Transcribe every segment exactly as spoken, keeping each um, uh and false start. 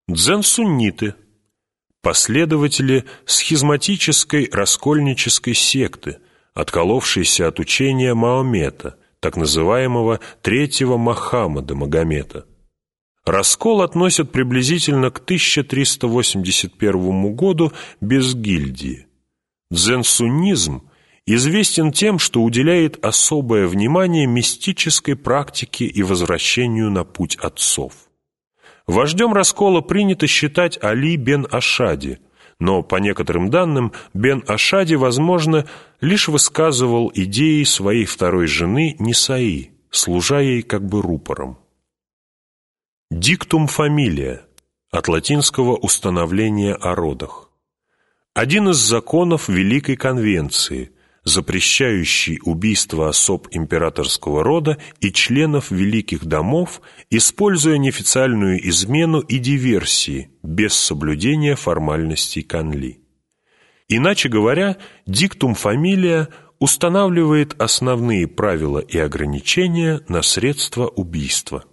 Дзен-сунниты – последователи схизматической раскольнической секты, отколовшейся от учения Маомета, так называемого третьего Мохаммеда Магомета. Раскол относят приблизительно к тысяча триста восемьдесят первому году без гильдии. Дзен-суннизм известен тем, что уделяет особое внимание мистической практике и возвращению на путь отцов. Вождем раскола принято считать Али бен Ашади, но, по некоторым данным, бен Ашади, возможно, лишь высказывал идеи своей второй жены Нисаи, служа ей как бы рупором. Диктум фамилия, от латинского установления о родах. Один из законов Великой Конвенции, запрещающий убийство особ императорского рода и членов великих домов, используя неофициальную измену и диверсии без соблюдения формальностей Канли. Иначе говоря, диктум фамилия устанавливает основные правила и ограничения на средства убийства.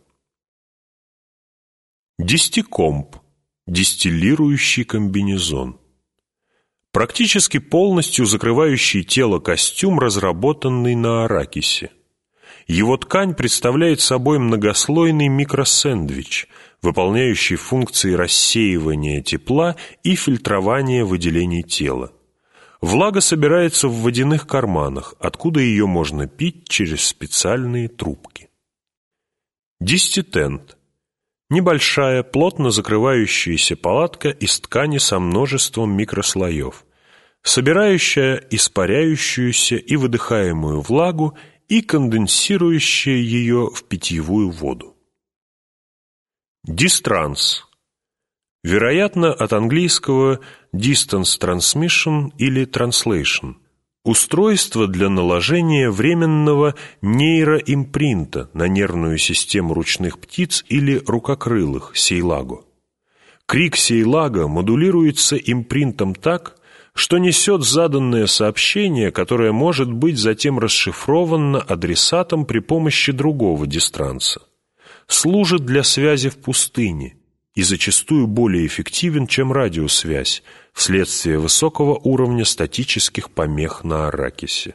Дистикомб, дистиллирующий комбинезон. Практически полностью закрывающий тело костюм, разработанный на аракисе. Его ткань представляет собой многослойный микросэндвич, выполняющий функции рассеивания тепла и фильтрования выделений тела. Влага собирается в водяных карманах, откуда ее можно пить через специальные трубки. Диститент. Небольшая, плотно закрывающаяся палатка из ткани со множеством микрослоев, собирающая испаряющуюся и выдыхаемую влагу и конденсирующая ее в питьевую воду. Дистранс. Вероятно, от английского distance transmission или translation. Устройство для наложения временного нейроимпринта на нервную систему ручных птиц или рукокрылых, сейлаго. Крик сейлага модулируется импринтом так, что несет заданное сообщение, которое может быть затем расшифровано адресатом при помощи другого дистранса. Служит для связи в пустыне и зачастую более эффективен, чем радиосвязь, вследствие высокого уровня статических помех на аракисе.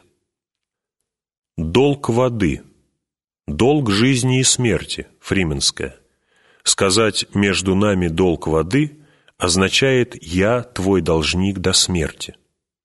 Долг воды. Долг жизни и смерти, фрименская. Сказать «между нами долг воды» означает «я твой должник до смерти».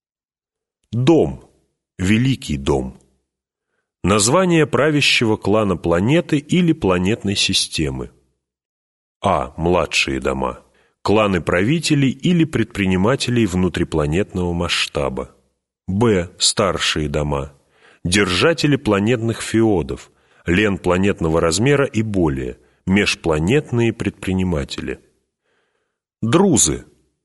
Дом. Великий дом. Название правящего клана планеты или планетной системы. А. Младшие дома. Кланы правителей или предпринимателей внутрипланетного масштаба. Б. Старшие дома. Держатели планетных феодов, лен планетного размера и более, межпланетные предприниматели. Друзы.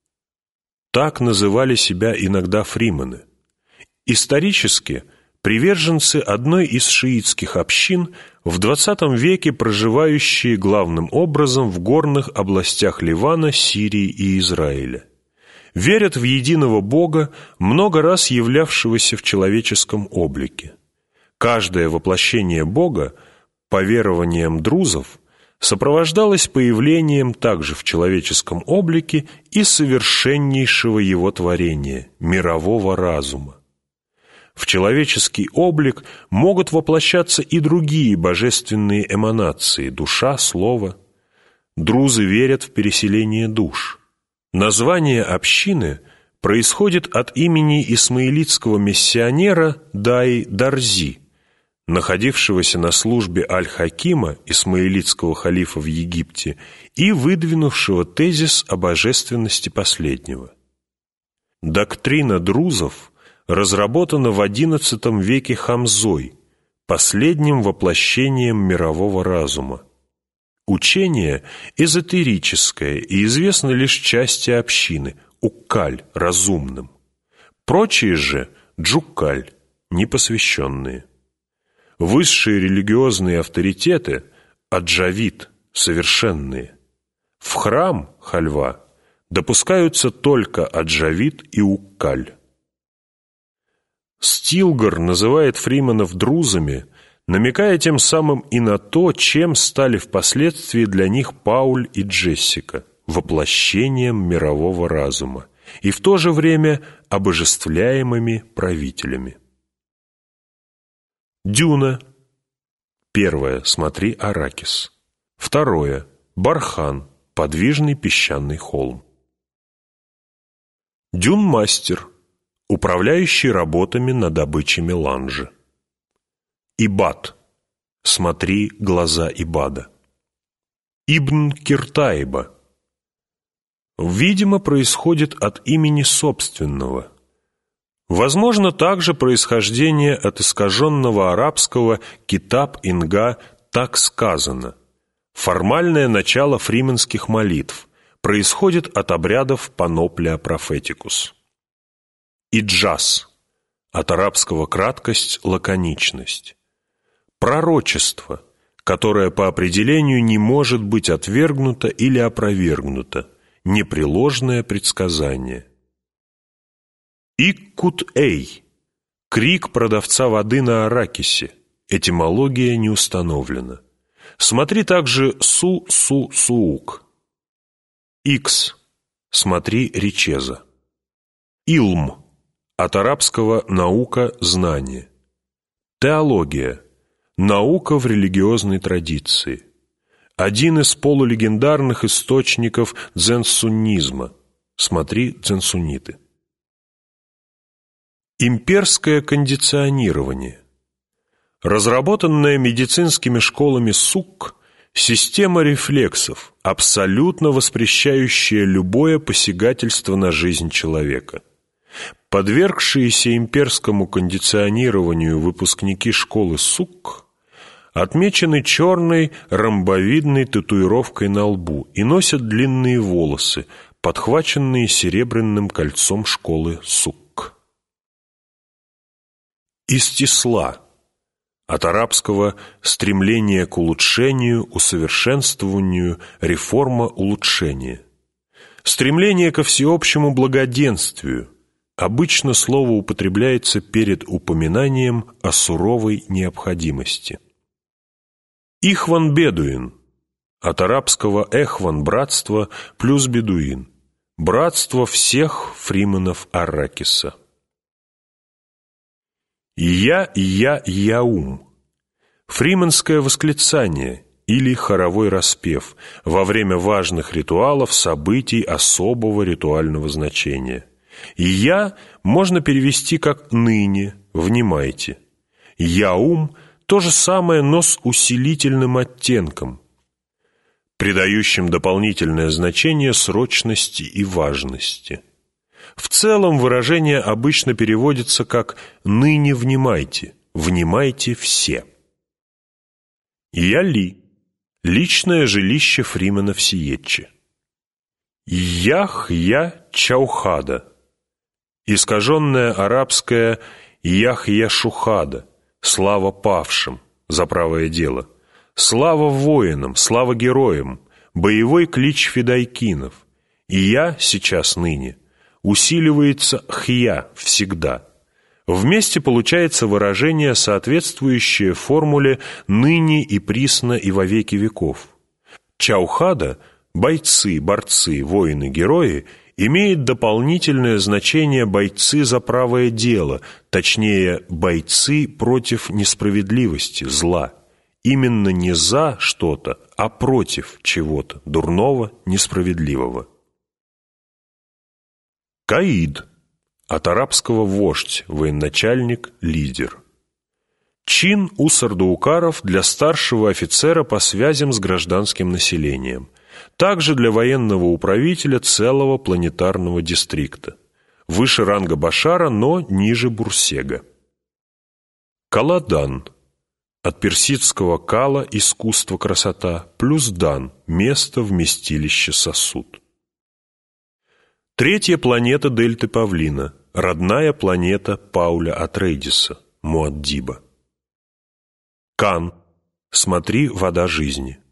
Так называли себя иногда фримены. Исторически приверженцы одной из шиитских общин, в двадцатом веке проживающие главным образом в горных областях Ливана, Сирии и Израиля. Верят в единого Бога, много раз являвшегося в человеческом облике. Каждое воплощение Бога, по верованиям друзов, сопровождалось появлением также в человеческом облике и совершеннейшего его творения, мирового разума. В человеческий облик могут воплощаться и другие божественные эманации – душа, слово. Друзы верят в переселение душ. Название общины происходит от имени исмаилитского миссионера Дай-Дарзи, находившегося на службе Аль-Хакима, исмаилитского халифа в Египте, и выдвинувшего тезис о божественности последнего. Доктрина друзов разработана в одиннадцатом веке Хамзой, последним воплощением мирового разума. Учение эзотерическое и известно лишь части общины, уккаль, разумным. Прочие же – джуккаль, непосвященные. Высшие религиозные авторитеты – аджавид, совершенные. В храм, хальва, допускаются только аджавид и уккаль. Стилгар называет фрименов друзами, намекая тем самым и на то, чем стали впоследствии для них Пауль и Джессика, воплощением мирового разума и в то же время обожествляемыми правителями. Дюна. Первое. Смотри Аракис. Второе. Бархан. Подвижный песчаный холм. Дюнмастер. Управляющий работами на добыче меланжа. Ибад. Смотри глаза Ибада. Ибн Киртаиба. Видимо, происходит от имени собственного. Возможно также происхождение от искаженного арабского «китаб-инга» «так сказано». Формальное начало фриманских молитв происходит от обрядов Паноплия Профетикус. Иджаз. От арабского краткость, лаконичность. Пророчество, которое по определению не может быть отвергнуто или опровергнуто, непреложное предсказание. Иккут-эй. Крик продавца воды на Аракисе. Этимология не установлена. Смотри также Су-Су-Суук. Икс. Смотри Ричеза. Илм. От арабского «наука», «знание». Теология. Наука в религиозной традиции. Один из полулегендарных источников дзен-суннизма. Смотри дзен-сунниты. Имперское кондиционирование. Разработанная медицинскими школами СУК система рефлексов, абсолютно воспрещающая любое посягательство на жизнь человека. Подвергшиеся имперскому кондиционированию выпускники школы СУК отмечены черной ромбовидной татуировкой на лбу и носят длинные волосы, подхваченные серебряным кольцом школы СУК. Истисла. От арабского «стремление к улучшению, усовершенствованию, реформа, улучшение». Стремление ко всеобщему благоденствию. Обычно слово употребляется перед упоминанием о суровой необходимости. Ихван Бедуин. От арабского «эхван» – братство плюс бедуин. Братство всех фриманов Аракиса. Я-я-яум. Фриманское восклицание или хоровой распев во время важных ритуалов, событий особого ритуального значения. «Я» можно перевести как «ныне», «внимайте». «Яум» – то же самое, но с усилительным оттенком, придающим дополнительное значение срочности и важности. В целом выражение обычно переводится как «ныне внимайте», «внимайте все». Яли – личное жилище фриманов Сиетче. Ях-я-чаухада. Искаженное арабское «Ях-я-шухада» – слава павшим за правое дело, слава воинам, слава героям, боевой клич фидайкинов. И я сейчас ныне усиливается хья всегда. Вместе получается выражение, соответствующее формуле «ныне и присно и во веки веков». Чаухада – бойцы, борцы, воины, герои – имеет дополнительное значение бойцы за правое дело, точнее, бойцы против несправедливости, зла. Именно не за что-то, а против чего-то, дурного, несправедливого. Каид. От арабского «вождь», военачальник, лидер. Чин у сардаукаров для старшего офицера по связям с гражданским населением. Также для военного управителя целого планетарного дистрикта. Выше ранга Башара, но ниже Бурсега. Каладан. От персидского «кала» – искусство, красота, плюс «дан» – место, вместилище, сосуд. Третья планета дельты Павлина. Родная планета Пауля Атрейдиса, Муаддиба. Кан. Смотри «Вода жизни».